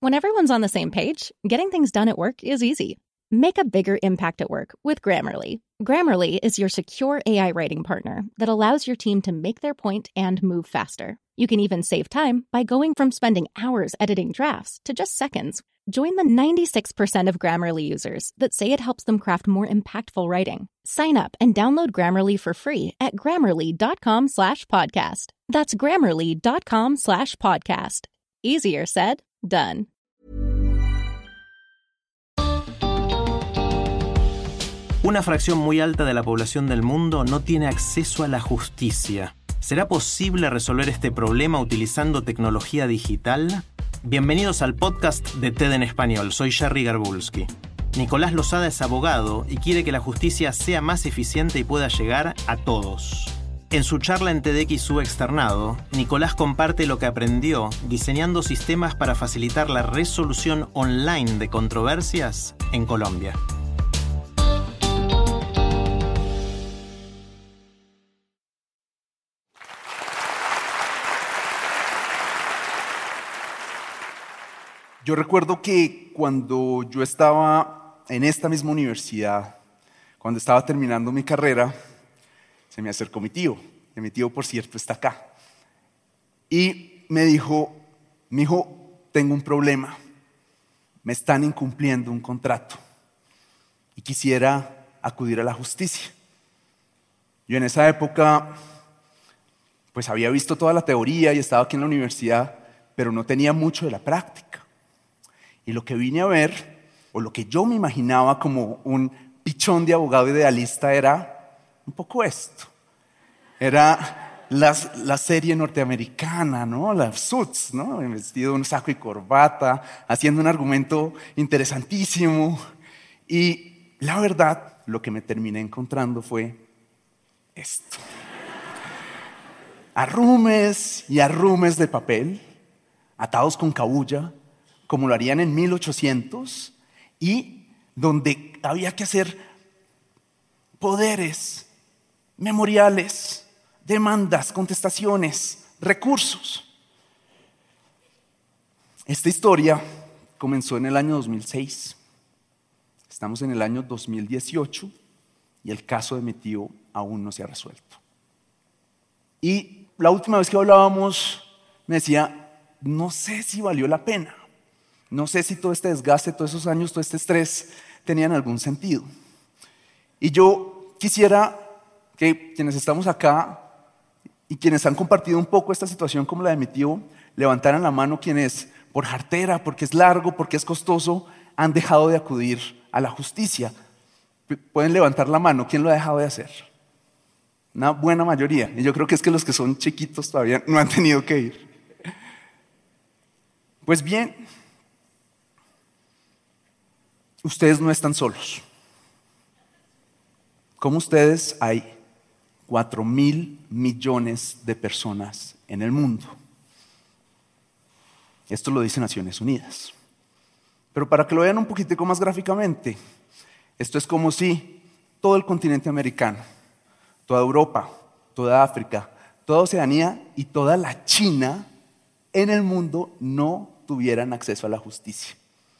When everyone's on the same page, getting things done at work is easy. Make a bigger impact at work with Grammarly. Grammarly is your secure AI writing partner that allows your team to make their point and move faster. You can even save time by going from spending hours editing drafts to just seconds. Join the 96% of Grammarly users that say it helps them craft more impactful writing. Sign up and download Grammarly for free at grammarly.com/podcast. That's grammarly.com/podcast. Easier said, done. Una fracción muy alta de la población del mundo no tiene acceso a la justicia. ¿Será posible resolver este problema utilizando tecnología digital? Bienvenidos al podcast de TED en Español. Soy Jerry Garbulski. Nicolás Lozada es abogado y quiere que la justicia sea más eficiente y pueda llegar a todos. En su charla en TEDxU Externado, Nicolás comparte lo que aprendió diseñando sistemas para facilitar la resolución online de controversias en Colombia. Yo recuerdo que cuando yo estaba en esta misma universidad, cuando estaba terminando mi carrera, se me acercó mi tío, y mi tío, por cierto, está acá. Y me dijo, mijo, tengo un problema, me están incumpliendo un contrato y quisiera acudir a la justicia. Yo en esa época, pues había visto toda la teoría y estaba aquí en la universidad, pero no tenía mucho de la práctica. Y lo que vine a ver, o lo que yo me imaginaba como un pichón de abogado idealista, era un poco esto. Era la serie norteamericana, ¿no? Las Suits, ¿no? Vestido de un saco y corbata, haciendo un argumento interesantísimo. Y la verdad, lo que me terminé encontrando fue esto. Arrumes y arrumes de papel, atados con cabuya, como lo harían en 1800, y donde había que hacer poderes, memoriales, demandas, contestaciones, recursos. Esta historia comenzó en el año 2006. Estamos en el año 2018 y el caso de mi tío aún no se ha resuelto. Y la última vez que hablábamos me decía, no sé si valió la pena. No sé si todo este desgaste, todos esos años, todo este estrés tenían algún sentido. Y yo quisiera que quienes estamos acá y quienes han compartido un poco esta situación como la de mi tío, levantaran la mano quienes por jartera, porque es largo, porque es costoso, han dejado de acudir a la justicia. Pueden levantar la mano, ¿quién lo ha dejado de hacer? Una buena mayoría. Y yo creo que es que los que son chiquitos todavía no han tenido que ir. Pues bien, ustedes no están solos. Como ustedes, hay 4.000 millones de personas en el mundo. Esto lo dice Naciones Unidas. Pero para que lo vean un poquitico más gráficamente, esto es como si todo el continente americano, toda Europa, toda África, toda Oceanía y toda la China en el mundo no tuvieran acceso a la justicia.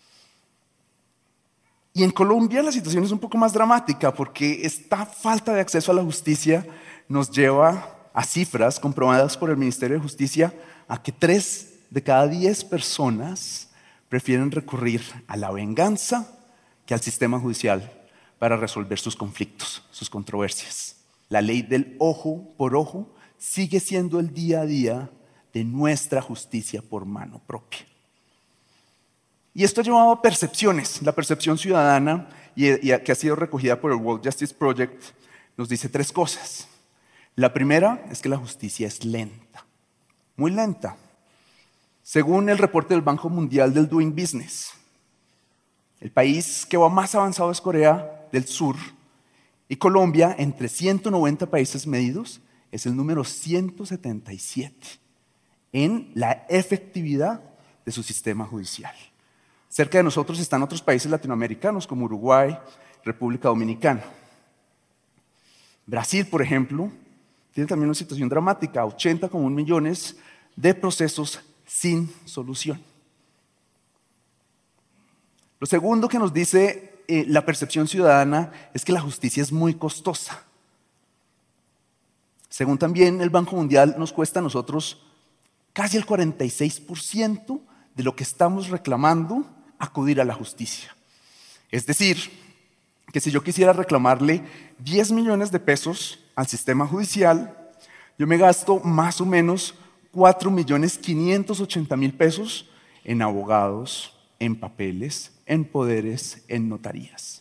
Y en Colombia la situación es un poco más dramática porque esta falta de acceso a la justicia nos lleva a cifras comprobadas por el Ministerio de Justicia a que 3 de cada 10 personas prefieren recurrir a la venganza que al sistema judicial para resolver sus conflictos, sus controversias. La ley del ojo por ojo sigue siendo el día a día de nuestra justicia por mano propia. Y esto ha llevado a percepciones. La percepción ciudadana, que ha sido recogida por el World Justice Project, nos dice 3 cosas. La primera es que la justicia es lenta, muy lenta. Según el reporte del Banco Mundial del Doing Business, el país que va más avanzado es Corea del Sur, y Colombia, entre 190 países medidos, es el número 177 en la efectividad de su sistema judicial. Cerca de nosotros están otros países latinoamericanos como Uruguay, República Dominicana. Brasil, por ejemplo, tiene también una situación dramática, 80,1 millones de procesos sin solución. Lo segundo que nos dice la percepción ciudadana es que la justicia es muy costosa. Según también el Banco Mundial, nos cuesta a nosotros casi el 46% de lo que estamos reclamando acudir a la justicia. Es decir, que si yo quisiera reclamarle 10 millones de pesos al sistema judicial, yo me gasto más o menos 4.580.000 pesos en abogados, en papeles, en poderes, en notarías.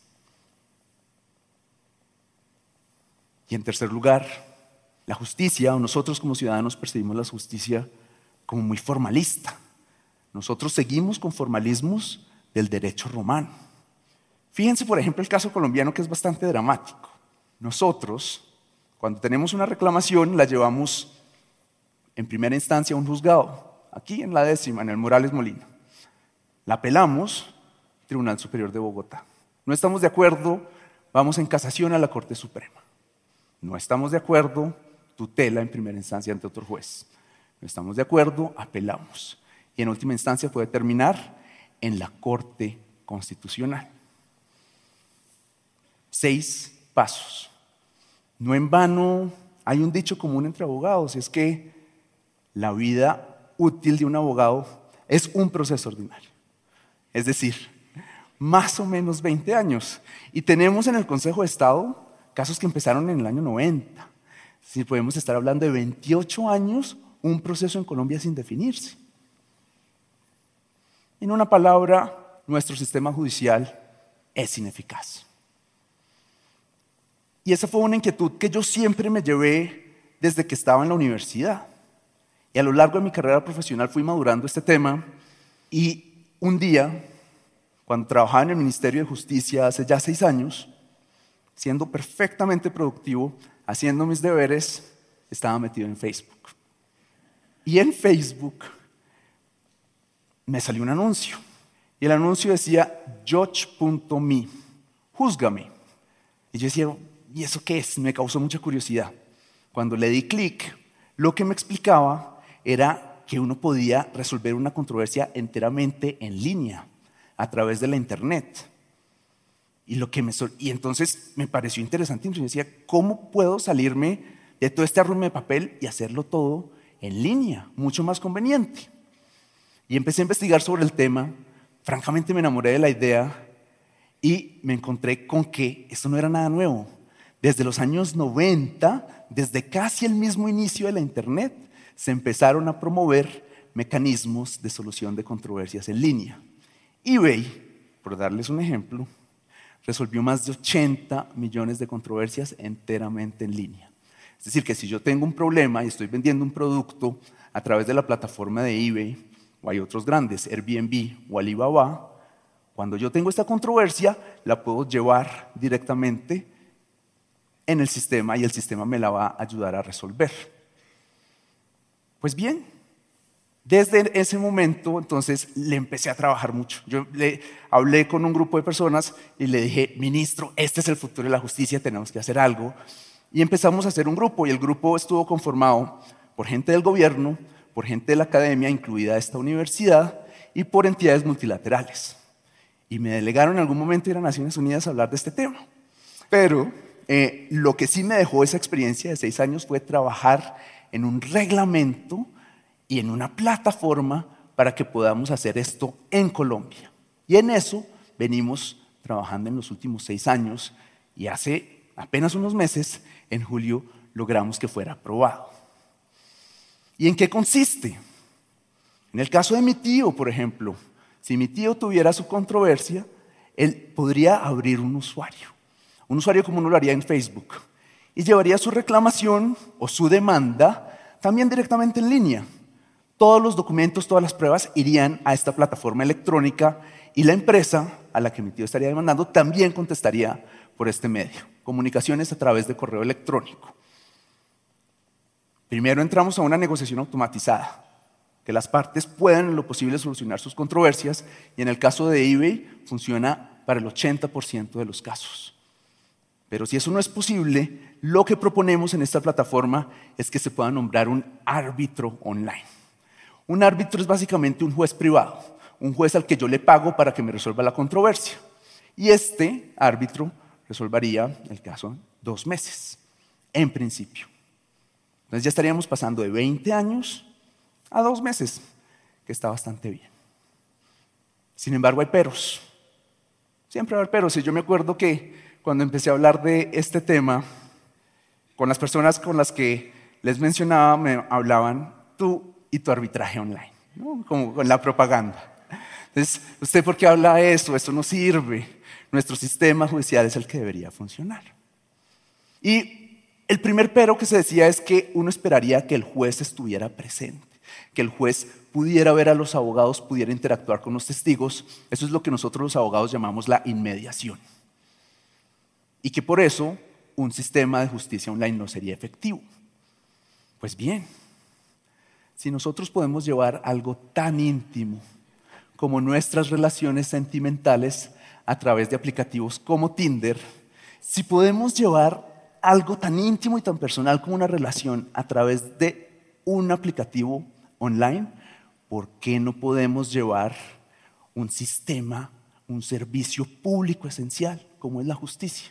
Y en tercer lugar, la justicia, o nosotros como ciudadanos percibimos la justicia como muy formalista. Nosotros seguimos con formalismos del derecho romano. Fíjense, por ejemplo, el caso colombiano, que es bastante dramático. Nosotros, cuando tenemos una reclamación, la llevamos en primera instancia a un juzgado, aquí en la 10ª, en el Morales Molina. La apelamos, Tribunal Superior de Bogotá. No estamos de acuerdo, vamos en casación a la Corte Suprema. No estamos de acuerdo, tutela en primera instancia ante otro juez. No estamos de acuerdo, apelamos. Y en última instancia puede terminar en la Corte Constitucional. 6 pasos. No en vano hay un dicho común entre abogados, es que la vida útil de un abogado es un proceso ordinario. Es decir, más o menos 20 años. Y tenemos en el Consejo de Estado casos que empezaron en el año 90. Si podemos estar hablando de 28 años, un proceso en Colombia sin definirse. En una palabra, nuestro sistema judicial es ineficaz. Y esa fue una inquietud que yo siempre me llevé desde que estaba en la universidad. Y a lo largo de mi carrera profesional fui madurando este tema. Y un día, cuando trabajaba en el Ministerio de Justicia hace ya 6 años, siendo perfectamente productivo, haciendo mis deberes, estaba metido en Facebook. Y en Facebook me salió un anuncio. Y el anuncio decía, judge.me, júzgame. Y yo decía, ¿y eso qué es? Me causó mucha curiosidad. Cuando le di clic, lo que me explicaba era que uno podía resolver una controversia enteramente en línea, a través de la internet. Y entonces me pareció interesante. Yo decía, ¿cómo puedo salirme de todo este arrume de papel y hacerlo todo en línea? Mucho más conveniente. Y empecé a investigar sobre el tema. Francamente me enamoré de la idea y me encontré con que esto no era nada nuevo. Desde los años 90, desde casi el mismo inicio de la internet, se empezaron a promover mecanismos de solución de controversias en línea. eBay, por darles un ejemplo, resolvió más de 80 millones de controversias enteramente en línea. Es decir, que si yo tengo un problema y estoy vendiendo un producto a través de la plataforma de eBay, o hay otros grandes, Airbnb o Alibaba, cuando yo tengo esta controversia, la puedo llevar directamente en el sistema y el sistema me la va a ayudar a resolver. Pues bien, desde ese momento, entonces, le empecé a trabajar mucho. Yo le hablé con un grupo de personas y le dije, ministro, este es el futuro de la justicia, tenemos que hacer algo. Y empezamos a hacer un grupo, y el grupo estuvo conformado por gente del gobierno, por gente de la academia, incluida esta universidad, y por entidades multilaterales. Y me delegaron en algún momento ir a Naciones Unidas a hablar de este tema. Pero lo que sí me dejó esa experiencia de 6 años fue trabajar en un reglamento y en una plataforma para que podamos hacer esto en Colombia. Y en eso venimos trabajando en los últimos 6 años y hace apenas unos meses, en julio, logramos que fuera aprobado. ¿Y en qué consiste? En el caso de mi tío, por ejemplo, si mi tío tuviera su controversia, él podría abrir un usuario como uno lo haría en Facebook, y llevaría su reclamación o su demanda también directamente en línea. Todos los documentos, todas las pruebas irían a esta plataforma electrónica y la empresa a la que mi tío estaría demandando también contestaría por este medio. Comunicaciones a través de correo electrónico. Primero entramos a una negociación automatizada, que las partes puedan en lo posible solucionar sus controversias, y en el caso de eBay funciona para el 80% de los casos. Pero si eso no es posible, lo que proponemos en esta plataforma es que se pueda nombrar un árbitro online. Un árbitro es básicamente un juez privado un juez al que yo le pago para que me resuelva la controversia. Y este árbitro resolvería el caso en 2 meses, en principio. Entonces ya estaríamos pasando de 20 años a 2 meses, que está bastante bien. Sin embargo, hay peros. Siempre va a haber peros. Y yo me acuerdo que cuando empecé a hablar de este tema, con las personas con las que les mencionaba, me hablaban tú y tu arbitraje online, ¿no? Como con la propaganda. Entonces, ¿usted por qué habla de eso? Eso no sirve. Nuestro sistema judicial es el que debería funcionar. Y el primer pero que se decía es que uno esperaría que el juez estuviera presente, que el juez pudiera ver a los abogados, pudiera interactuar con los testigos. Eso es lo que nosotros los abogados llamamos la inmediación. Y que por eso un sistema de justicia online no sería efectivo. Pues bien, si nosotros podemos llevar algo tan íntimo como nuestras relaciones sentimentales a través de aplicativos como Tinder, si podemos llevar algo tan íntimo y tan personal como una relación a través de un aplicativo online, ¿por qué no podemos llevar un sistema, un servicio público esencial como es la justicia?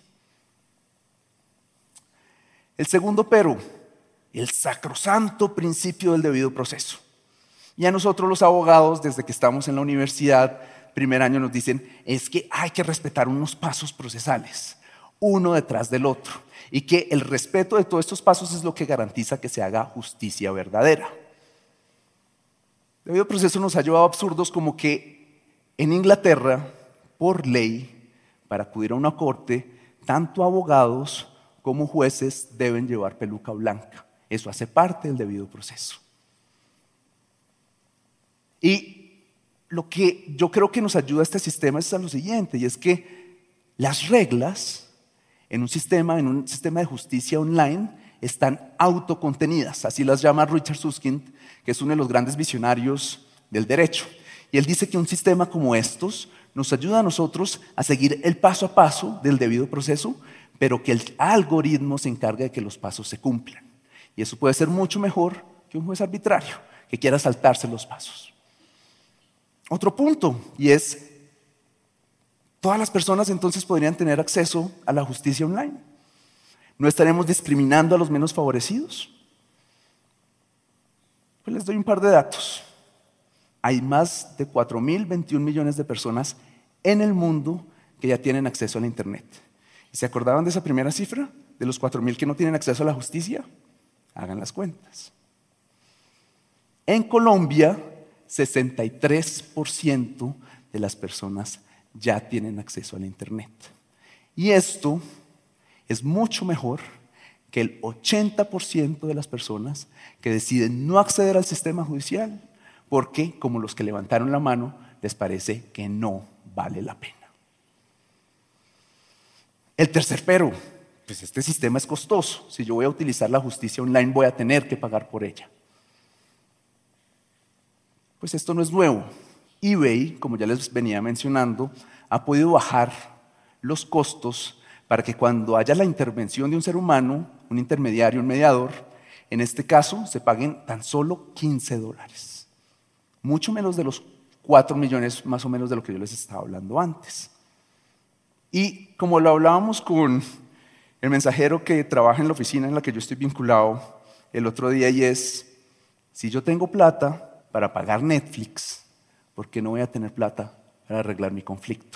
El segundo pero, el sacrosanto principio del debido proceso. Y a nosotros los abogados, desde que estamos en la universidad, primer año nos dicen, es que hay que respetar unos pasos procesales, uno detrás del otro, y que el respeto de todos estos pasos es lo que garantiza que se haga justicia verdadera. El debido proceso nos ha llevado a absurdos como que en Inglaterra, por ley, para acudir a una corte, tanto abogados como jueces deben llevar peluca blanca. Eso hace parte del debido proceso. Y lo que yo creo que nos ayuda a este sistema es a lo siguiente, y es que las reglas en un sistema de justicia online están autocontenidas. Así las llama Richard Susskind, que es uno de los grandes visionarios del derecho. Y él dice que un sistema como estos nos ayuda a nosotros a seguir el paso a paso del debido proceso, pero que el algoritmo se encarga de que los pasos se cumplan. Y eso puede ser mucho mejor que un juez arbitrario que quiera saltarse los pasos. Otro punto, y es, todas las personas entonces podrían tener acceso a la justicia online. ¿No estaremos discriminando a los menos favorecidos? Pues les doy un par de datos. Hay más de 4.021 millones de personas en el mundo que ya tienen acceso a la Internet. ¿Y se acordaban de esa primera cifra? De los 4.000 que no tienen acceso a la justicia. Hagan las cuentas. En Colombia, 63% de las personas ya tienen acceso a la Internet. Y esto es mucho mejor que el 80% de las personas que deciden no acceder al sistema judicial porque, como los que levantaron la mano, les parece que no vale la pena. El tercer pero, pues este sistema es costoso. Si yo voy a utilizar la justicia online, voy a tener que pagar por ella. Pues esto no es nuevo. eBay, como ya les venía mencionando, ha podido bajar los costos para que cuando haya la intervención de un ser humano, un intermediario, un mediador, en este caso se paguen tan solo $15. Mucho menos de los 4 millones más o menos de lo que yo les estaba hablando antes. Y como lo hablábamos con el mensajero que trabaja en la oficina en la que yo estoy vinculado el otro día, y es, si yo tengo plata para pagar Netflix, ¿por qué no voy a tener plata para arreglar mi conflicto?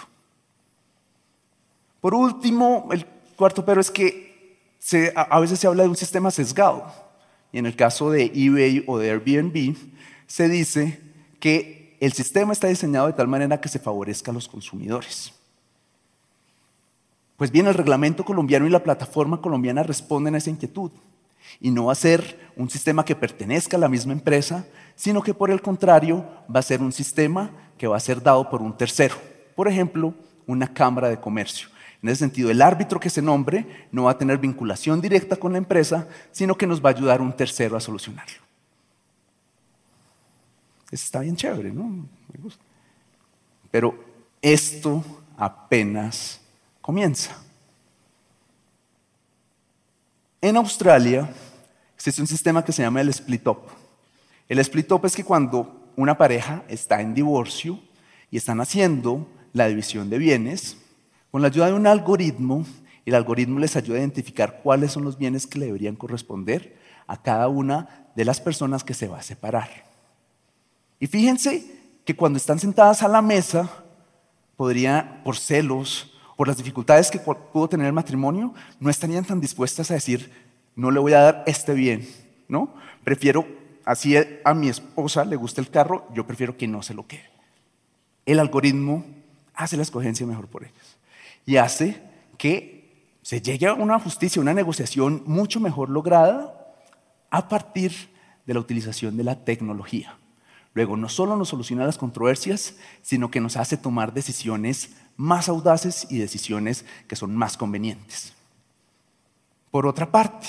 Por último, el cuarto pero es que a veces se habla de un sistema sesgado. Y en el caso de eBay o de Airbnb, se dice que el sistema está diseñado de tal manera que se favorezca a los consumidores. Pues bien, el reglamento colombiano y la plataforma colombiana responden a esa inquietud. Y no va a ser un sistema que pertenezca a la misma empresa, sino que por el contrario va a ser un sistema que va a ser dado por un tercero. Por ejemplo, una cámara de comercio. En ese sentido, el árbitro que se nombre no va a tener vinculación directa con la empresa, sino que nos va a ayudar un tercero a solucionarlo. Eso está bien chévere, ¿no? Me gusta. Pero esto apenas comienza. En Australia existe un sistema que se llama el split up. El split up es que cuando una pareja está en divorcio, y están haciendo la división de bienes con la ayuda de un algoritmo. El algoritmo les ayuda a identificar cuáles son los bienes que le deberían corresponder a cada una de las personas que se va a separar. Y fíjense que cuando están sentadas a la mesa, podría, por celos, por las dificultades que pudo tener el matrimonio, no estarían tan dispuestas a decir, no le voy a dar este bien, ¿no? Prefiero, así a mi esposa le gusta el carro, yo prefiero que no se lo quede. El algoritmo hace la escogencia mejor por ellos y hace que se llegue a una justicia, una negociación mucho mejor lograda a partir de la utilización de la tecnología. Luego, no solo nos soluciona las controversias, sino que nos hace tomar decisiones más audaces y decisiones que son más convenientes. Por otra parte,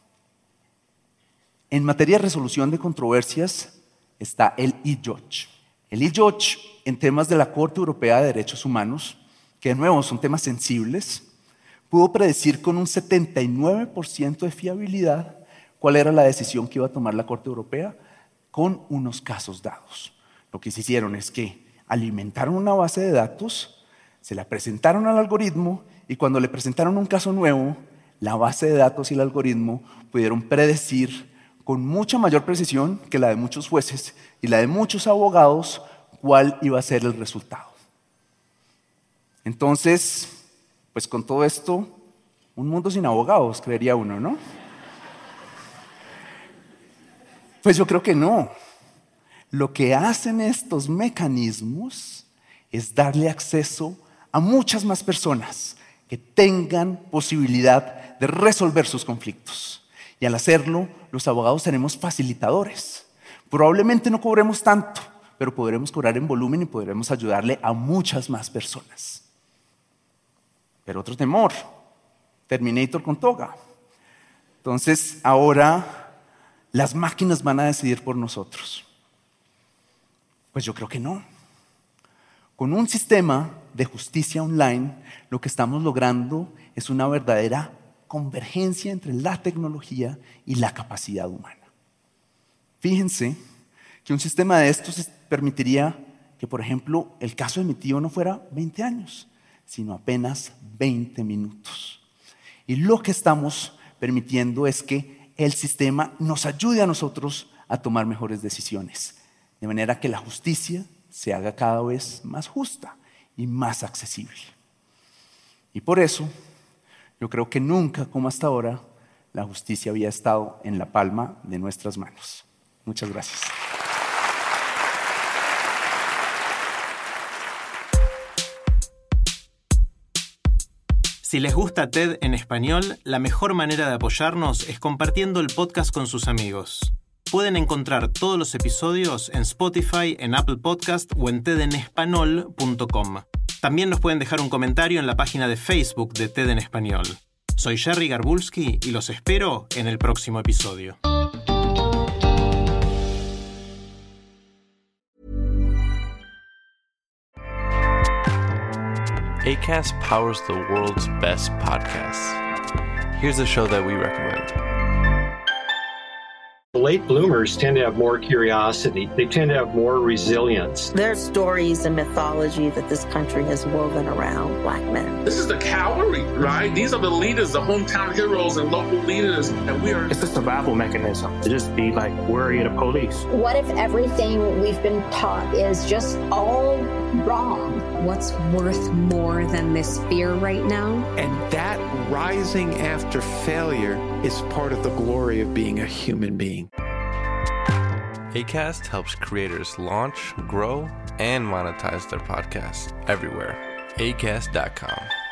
en materia de resolución de controversias está el e-Judge. El e-Judge en temas de la Corte Europea de Derechos Humanos, que de nuevo son temas sensibles, pudo predecir con un 79% de fiabilidad cuál era la decisión que iba a tomar la Corte Europea con unos casos dados. Lo que se hicieron es que alimentaron una base de datos, se la presentaron al algoritmo y cuando le presentaron un caso nuevo, la base de datos y el algoritmo pudieron predecir con mucha mayor precisión que la de muchos jueces y la de muchos abogados cuál iba a ser el resultado. Entonces, pues con todo esto, un mundo sin abogados, creería uno, ¿no? Pues yo creo que no. Lo que hacen estos mecanismos es darle acceso a muchas más personas que tengan posibilidad de resolver sus conflictos. Y al hacerlo, los abogados seremos facilitadores. Probablemente no cobremos tanto, pero podremos cobrar en volumen y podremos ayudarle a muchas más personas. Pero otro temor, Terminator con toga. Entonces, ahora las máquinas van a decidir por nosotros. Pues yo creo que no. Con un sistema de justicia online, lo que estamos logrando es una verdadera convergencia entre la tecnología y la capacidad humana. Fíjense que un sistema de estos permitiría que, por ejemplo, el caso de mi tío no fuera 20 años, sino apenas 20 minutos. Y lo que estamos permitiendo es que el sistema nos ayude a nosotros a tomar mejores decisiones, de manera que la justicia se haga cada vez más justa y más accesible. Y por eso, yo creo que nunca, como hasta ahora, la justicia había estado en la palma de nuestras manos. Muchas gracias. Si les gusta TED en español, la mejor manera de apoyarnos es compartiendo el podcast con sus amigos. Pueden encontrar todos los episodios en Spotify, en Apple Podcast o en tedenespanol.com. También nos pueden dejar un comentario en la página de Facebook de TED en Español. Soy Jerry Garbulski y los espero en el próximo episodio. Acast powers the world's best podcasts. Here's a show that we recommend. Late bloomers tend to have more curiosity. They tend to have more resilience. There's stories and mythology that this country has woven around Black men. This is the cavalry, right? These are the leaders, the hometown heroes and local leaders. And we are... It's a survival mechanism to just be like worry of the police. What if everything we've been taught is just all wrong? What's worth more than this fear right now? And that rising after failure is part of the glory of being a human being. Acast helps creators launch, grow, and monetize their podcasts everywhere. Acast.com.